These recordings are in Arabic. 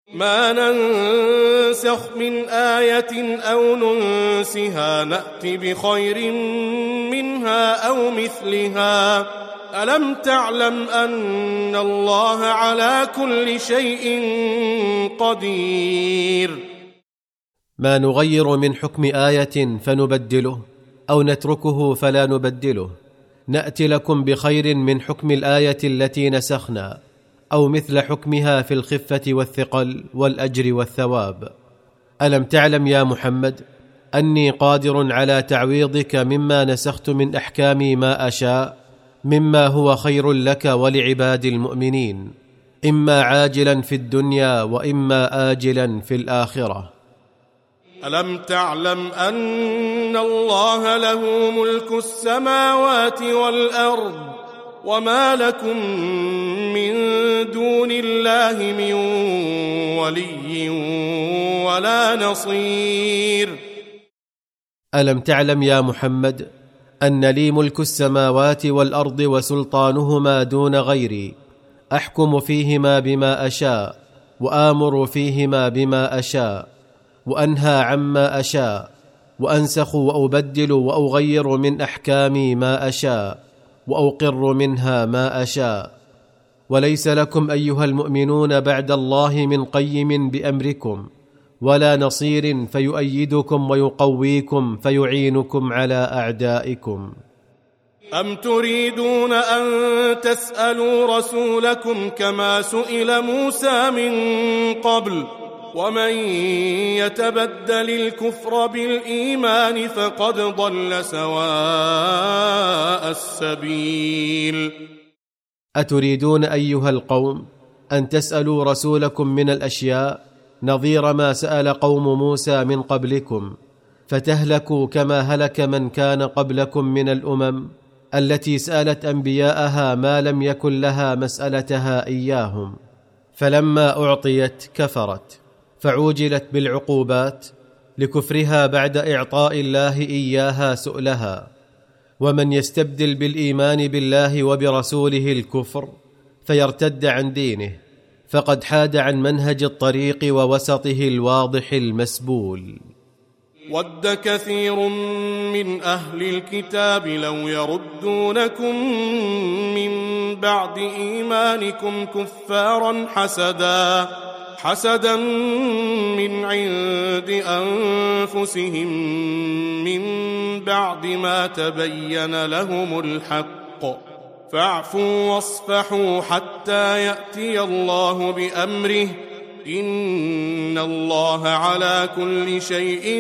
ما ننسخ من آية أو ننسها نأت بخير منها أو مثلها ألم تعلم أن الله على كل شيء قدير. ما نغير من حكم آية فنبدله أو نتركه فلا نبدله نأتي لكم بخير من حكم الآية التي نسخنا أو مثل حكمها في الخفة والثقل والأجر والثواب. ألم تعلم يا محمد أني قادر على تعويضك مما نسخت من أحكامي ما أشاء مما هو خير لك ولعباد المؤمنين إما عاجلا في الدنيا وإما آجلا في الآخرة. ألم تعلم أن الله له ملك السماوات والأرض وما لكم من دون الله من ولي ولا نصير. ألم تعلم يا محمد أن لي ملك السماوات والأرض وسلطانهما دون غيري أحكم فيهما بما أشاء وآمر فيهما بما أشاء وأنهى عما أشاء وأنسخ وأبدل وأغير من أحكامي ما أشاء وأقر منها ما أشاء. وليس لكم أيها المؤمنون بعد الله من قيم بأمركم ولا نصير فيؤيدكم ويقويكم فيعينكم على أعدائكم. أم تريدون أن تسألوا رسولكم كما سئل موسى من قبل ومن يتبدل الكفر بالإيمان فقد ضل سواء السبيل. أتريدون أيها القوم أن تسألوا رسولكم من الأشياء نظير ما سأل قوم موسى من قبلكم فتهلكوا كما هلك من كان قبلكم من الأمم التي سألت أنبياءها ما لم يكن لها مسألتها إياهم فلما أعطيت كفرت فعوجلت بالعقوبات لكفرها بعد إعطاء الله إياها سؤلها. ومن يستبدل بالإيمان بالله وبرسوله الكفر فيرتد عن دينه فقد حاد عن منهج الطريق ووسطه الواضح المسبول. ود كثير من أهل الكتاب لو يردونكم من بعد إيمانكم كفارا حسدا من عند أنفسهم من بعد ما تبين لهم الحق فاعفوا واصفحوا حتى يأتي الله بأمره إن الله على كل شيء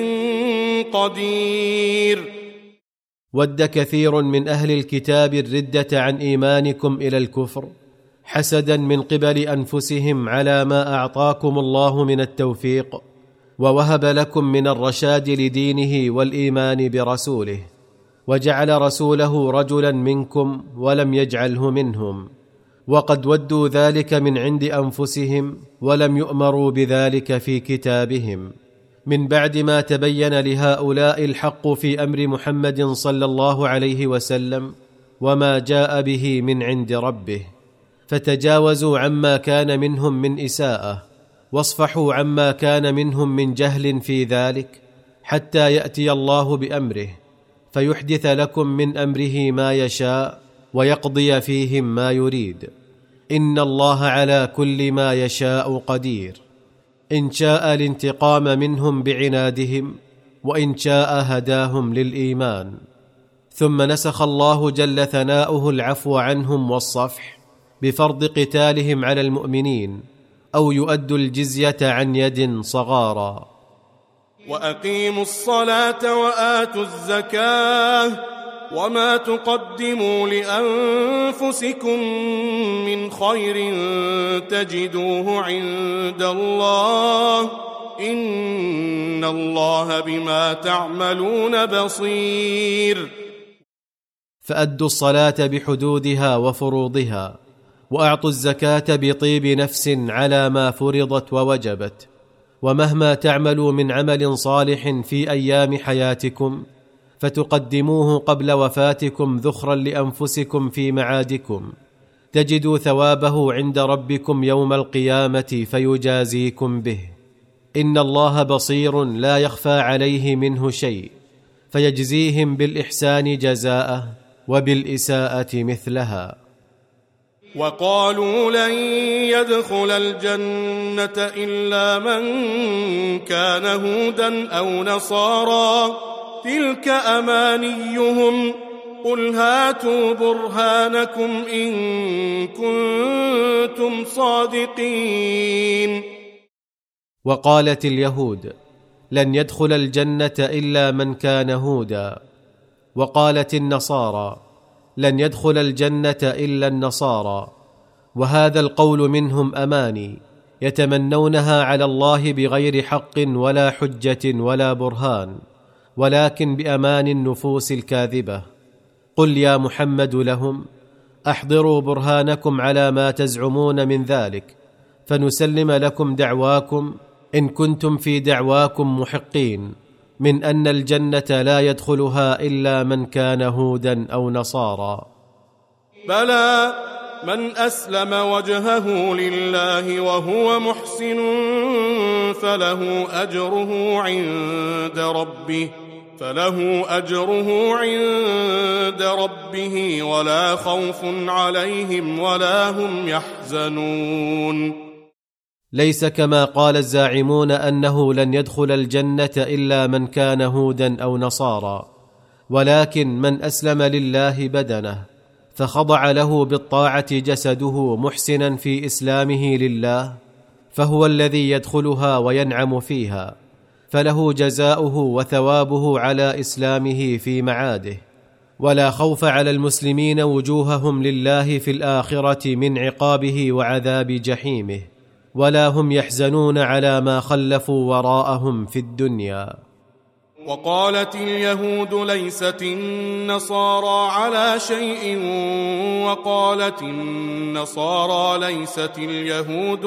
قدير. ود كثير من أهل الكتاب الردة عن إيمانكم إلى الكفر حسدا من قبل أنفسهم على ما أعطاكم الله من التوفيق ووهب لكم من الرشاد لدينه والإيمان برسوله وجعل رسوله رجلا منكم ولم يجعله منهم وقد ودوا ذلك من عند أنفسهم ولم يؤمروا بذلك في كتابهم من بعد ما تبين لهؤلاء الحق في أمر محمد صلى الله عليه وسلم وما جاء به من عند ربه فتجاوزوا عما كان منهم من إساءة واصفحوا عما كان منهم من جهل في ذلك حتى يأتي الله بأمره فيحدث لكم من أمره ما يشاء ويقضي فيهم ما يريد إن الله على كل ما يشاء قدير. إن شاء الانتقام منهم بعنادهم وإن شاء هداهم للإيمان. ثم نسخ الله جل ثناؤه العفو عنهم والصفح بفرض قتالهم على المؤمنين أو يؤدوا الجزية عن يد صغارا. وأقيموا الصلاة وآتوا الزكاة وما تقدموا لأنفسكم من خير تجدوه عند الله إن الله بما تعملون بصير. فأدوا الصلاة بحدودها وفروضها وأعطوا الزكاة بطيب نفس على ما فرضت ووجبت ومهما تعملوا من عمل صالح في أيام حياتكم فتقدموه قبل وفاتكم ذخرا لأنفسكم في معادكم تجدوا ثوابه عند ربكم يوم القيامة فيجازيكم به، إن الله بصير لا يخفى عليه منه شيء، فيجزيهم بالإحسان جزاءه وبالإساءة مثلها. وقالوا لن يدخل الجنة إلا من كان هودا أو نصارى تلك أمانيهم قل هاتوا برهانكم إن كنتم صادقين. وقالت اليهود لن يدخل الجنة إلا من كان هودا، وقالت النصارى لن يدخل الجنة إلا النصارى، وهذا القول منهم أماني يتمنونها على الله بغير حق ولا حجة ولا برهان، ولكن بأمان النفوس الكاذبة. قل يا محمد لهم أحضروا برهانكم على ما تزعمون من ذلك فنسلم لكم دعواكم إن كنتم في دعواكم محقين من أن الجنة لا يدخلها إلا من كان هودا أو نصارى. بلى من أسلم وجهه لله وهو محسن فله أجره عند ربه ولا خوف عليهم ولا هم يحزنون. ليس كما قال الزاعمون أنه لن يدخل الجنة إلا من كان هودا أو نصارى، ولكن من أسلم لله بدنه فخضع له بالطاعة جسده محسنا في إسلامه لله فهو الذي يدخلها وينعم فيها، فله جزاؤه وثوابه على إسلامه في معاده، ولا خوف على المسلمين وجوههم لله في الآخرة من عقابه وعذاب جحيمه، ولا هم يحزنون على ما خلفوا وراءهم في الدنيا. وقالت اليهود ليست النصارى على شيء وقالت النصارى ليست اليهود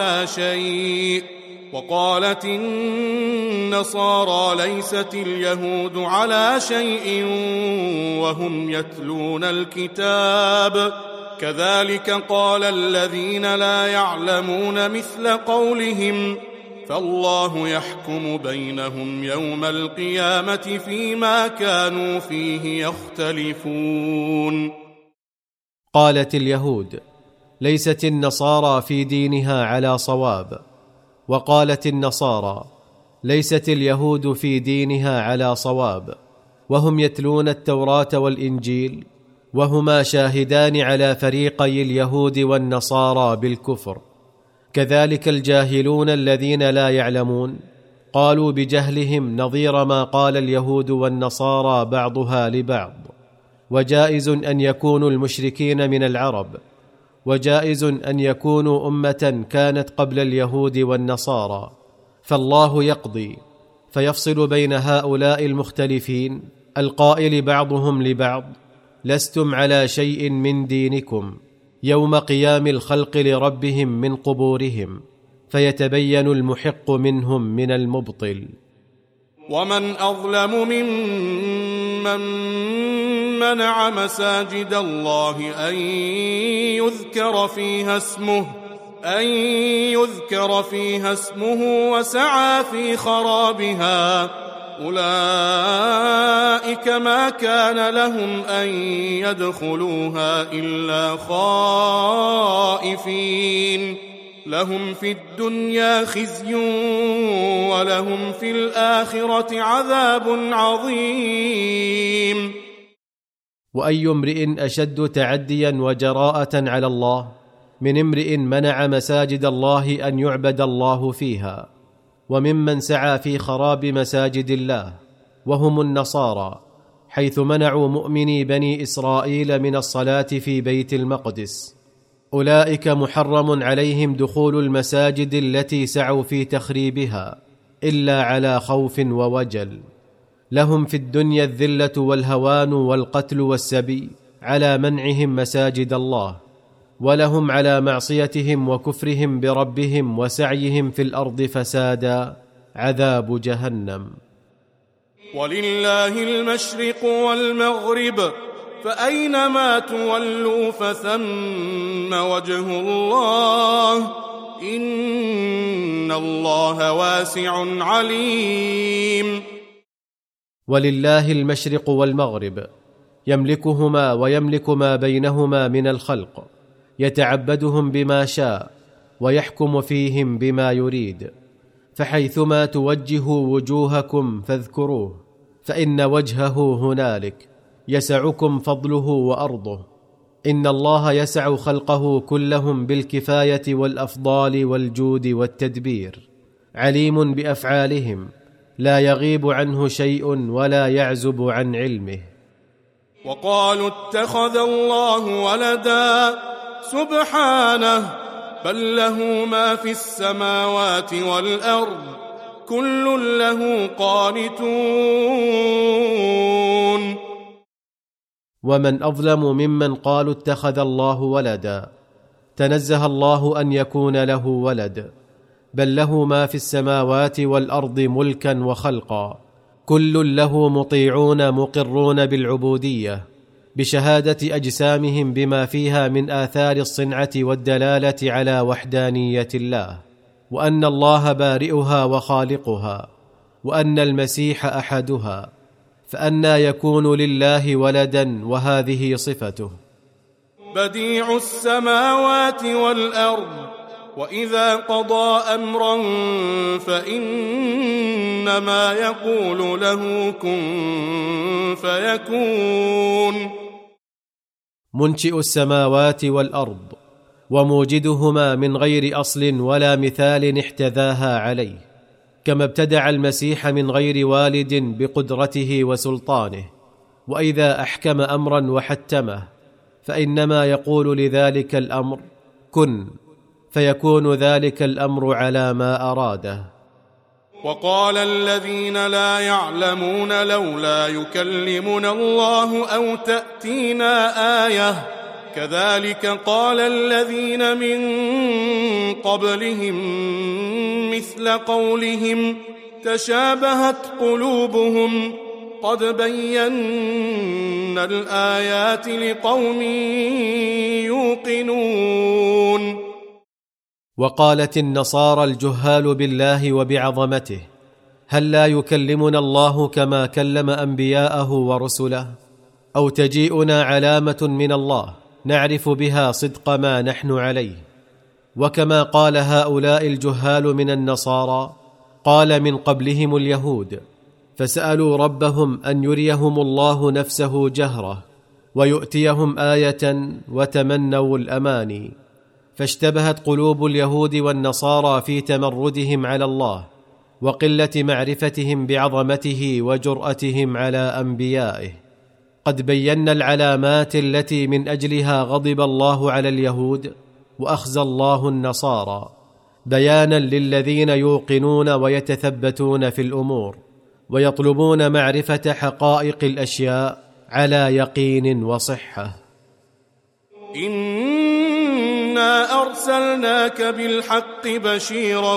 على شيء وهم يتلون الكتاب كذلك قال الذين لا يعلمون مثل قولهم فالله يحكم بينهم يوم القيامة فيما كانوا فيه يختلفون. قالت اليهود ليست النصارى في دينها على صواب، وقالت النصارى ليست اليهود في دينها على صواب، وهم يتلون التوراة والإنجيل وهما شاهدان على فريقي اليهود والنصارى بالكفر. كذلك الجاهلون الذين لا يعلمون قالوا بجهلهم نظير ما قال اليهود والنصارى بعضها لبعض، وجائز أن يكونوا المشركين من العرب، وجائز أن يكونوا أمة كانت قبل اليهود والنصارى، فالله يقضي فيفصل بين هؤلاء المختلفين القائل بعضهم لبعض لستم على شيء من دينكم يوم قيام الخلق لربهم من قبورهم، فيتبين المحق منهم من المبطل. ومن أظلم ممن منع مساجد الله أن يذكر فيها اسمه وسعى في خرابها أولئك ما كان لهم أن يدخلوها إلا خائفين لهم في الدنيا خزي ولهم في الآخرة عذاب عظيم. وأي امرئ أشد تعديا وجراءة على الله من امرئ منع مساجد الله أن يعبد الله فيها، وممن سعى في خراب مساجد الله وهم النصارى، حيث منعوا مؤمني بني إسرائيل من الصلاة في بيت المقدس. أولئك محرم عليهم دخول المساجد التي سعوا في تخريبها إلا على خوف ووجل. لهم في الدنيا الذلة والهوان والقتل والسبي على منعهم مساجد الله، ولهم على معصيتهم وكفرهم بربهم وسعيهم في الأرض فسادا عذاب جهنم. ولله المشرق والمغرب فأينما تولوا فثم وجه الله إن الله واسع عليم. ولله المشرق والمغرب، يملكهما ويملك ما بينهما من الخلق، يتعبدهم بما شاء ويحكم فيهم بما يريد. فحيثما توجهوا وجوهكم فاذكروه، فإن وجهه هنالك، يسعكم فضله وأرضه. إن الله يسع خلقه كلهم بالكفاية والأفضال والجود والتدبير، عليم بأفعالهم، لا يغيب عنه شيء ولا يعزب عن علمه. وقالوا اتخذ الله ولدا سبحانه بل له ما في السماوات والأرض كل له قانتون. ومن أظلم ممن قالوا اتخذ الله ولدا. تنزه الله أن يكون له ولد، بل له ما في السماوات والأرض ملكا وخلقا، كل له مطيعون مقرون بالعبودية، بشهادة أجسامهم بما فيها من آثار الصنعة والدلالة على وحدانية الله، وأن الله بارئها وخالقها، وأن المسيح أحدها، فأنى يكون لله ولدا وهذه صفته. بديع السماوات والأرض وإذا قضى أمرا فإنما يقول له كن فيكون. منشئ السماوات والأرض وموجدهما من غير أصل ولا مثال احتذاها عليه، كما ابتدع المسيح من غير والد بقدرته وسلطانه. وإذا أحكم أمرا وحتمه فإنما يقول لذلك الأمر كن، فيكون ذلك الأمر على ما أراده. وقال الذين لا يعلمون لولا يكلمنا الله أو تأتينا آية كذلك قال الذين من قبلهم مثل قولهم تشابهت قلوبهم قد بينا الآيات لقوم يوقنون. وقالت النصارى الجهال بالله وبعظمته هل لا يكلمنا الله كما كلم أنبياءه ورسله؟ أو تجيئنا علامة من الله نعرف بها صدق ما نحن عليه؟ وكما قال هؤلاء الجهال من النصارى قال من قبلهم اليهود، فسألوا ربهم أن يريهم الله نفسه جهرة ويؤتيهم آية وتمنوا الأماني، فاشتبهت قلوب اليهود والنصارى في تمردهم على الله وقلة معرفتهم بعظمته وجرأتهم على أنبيائه. قد بينا العلامات التي من أجلها غضب الله على اليهود وأخزى الله النصارى، بيانا للذين يوقنون ويتثبتون في الأمور ويطلبون معرفة حقائق الأشياء على يقين وصحة. إنا أرسلناك بالحق بشيرا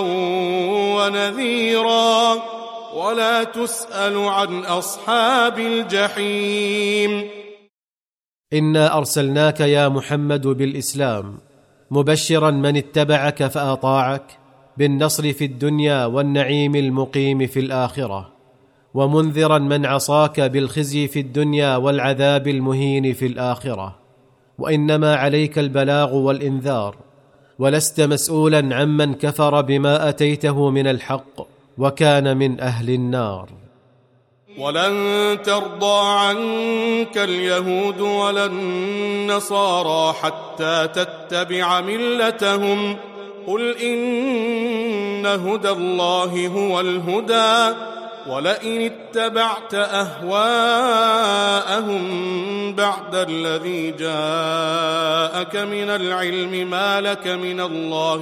ونذيرا ولا تسأل عن أصحاب الجحيم. إنا أرسلناك يا محمد بالإسلام مبشرا من اتبعك فأطاعك بالنصر في الدنيا والنعيم المقيم في الآخرة، ومنذرا من عصاك بالخزي في الدنيا والعذاب المهين في الآخرة. وإنما عليك البلاغ والإنذار، ولست مسؤولا عمن كفر بما أتيته من الحق وكان من أهل النار. ولن ترضى عنك اليهود ولا النصارى حتى تتبع ملتهم قل إن هدى الله هو الهدى ولئن اتبعت أهواءهم بعد الذي جاءك من العلم ما لك من الله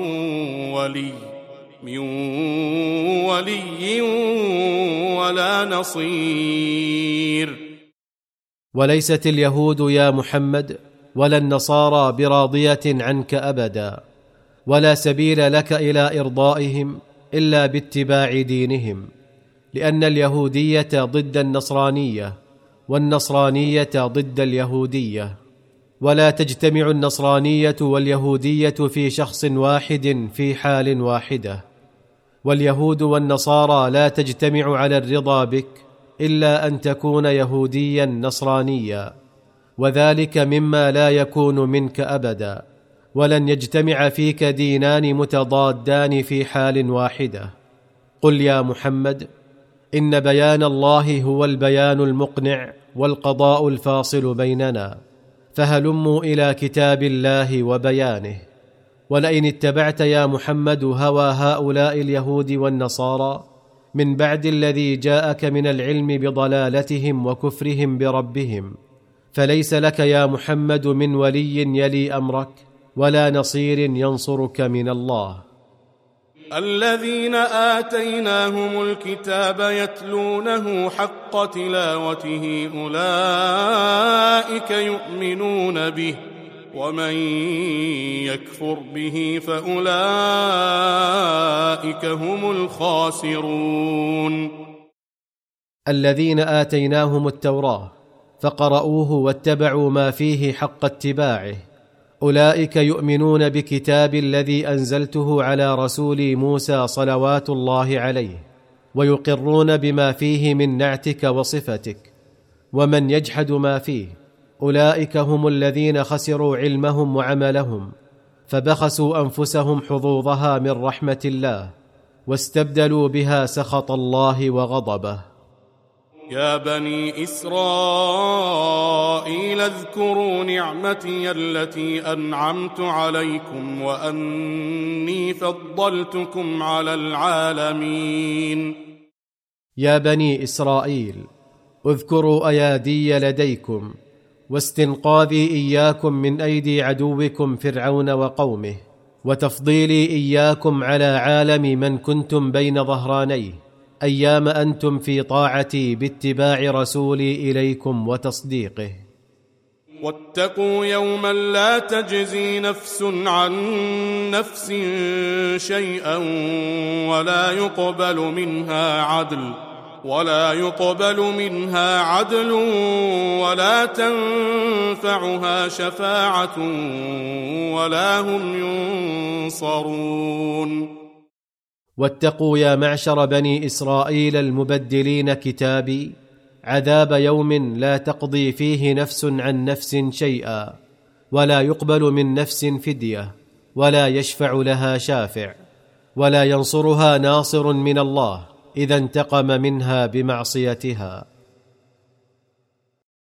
من ولي ولا نصير. وليست اليهود يا محمد ولا النصارى براضية عنك أبدا، ولا سبيل لك إلى إرضائهم إلا باتباع دينهم، لأن اليهودية ضد النصرانية والنصرانية ضد اليهودية، ولا تجتمع النصرانية واليهودية في شخص واحد في حال واحدة. واليهود والنصارى لا تجتمع على الرضا بك إلا أن تكون يهوديا نصرانيا، وذلك مما لا يكون منك أبدا. ولن يجتمع فيك دينان متضادان في حال واحدة. قل يا محمد: إن بيان الله هو البيان المقنع والقضاء الفاصل بيننا، فهلموا إلى كتاب الله وبيانه. ولئن اتبعت يا محمد هوى هؤلاء اليهود والنصارى من بعد الذي جاءك من العلم بضلالتهم وكفرهم بربهم، فليس لك يا محمد من ولي يلي أمرك ولا نصير ينصرك من الله. الذين آتيناهم الكتاب يتلونه حق تلاوته أولئك يؤمنون به، ومن يكفر به فأولئك هم الخاسرون. الذين آتيناهم التوراة فقرؤوه واتبعوا ما فيه حق اتباعه، أولئك يؤمنون بكتاب الذي أنزلته على رسولي موسى صلوات الله عليه، ويقرون بما فيه من نعتك وصفتك. ومن يجحد ما فيه أولئك هم الذين خسروا علمهم وعملهم، فبخسوا أنفسهم حظوظها من رحمة الله، واستبدلوا بها سخط الله وغضبه. يا بني إسرائيل اذكروا نعمتي التي أنعمت عليكم وأني فضلتكم على العالمين. يا بني إسرائيل اذكروا أيادي لديكم واستنقاذي إياكم من أيدي عدوكم فرعون وقومه، وتفضيلي إياكم على عالم من كنتم بين ظهرانيه، أيام أنتم في طاعتي باتباع رسولي إليكم وتصديقه. واتقوا يوما لا تجزي نفس عن نفس شيئا ولا يقبل منها عدل ولا تنفعها شفاعة ولا هم ينصرون. واتقوا يا معشر بني إسرائيل المبدلين كتابي عذاب يوم لا تقضي فيه نفس عن نفس شيئا، ولا يقبل من نفس فدية، ولا يشفع لها شافع، ولا ينصرها ناصر من الله إذا انتقم منها بمعصيتها.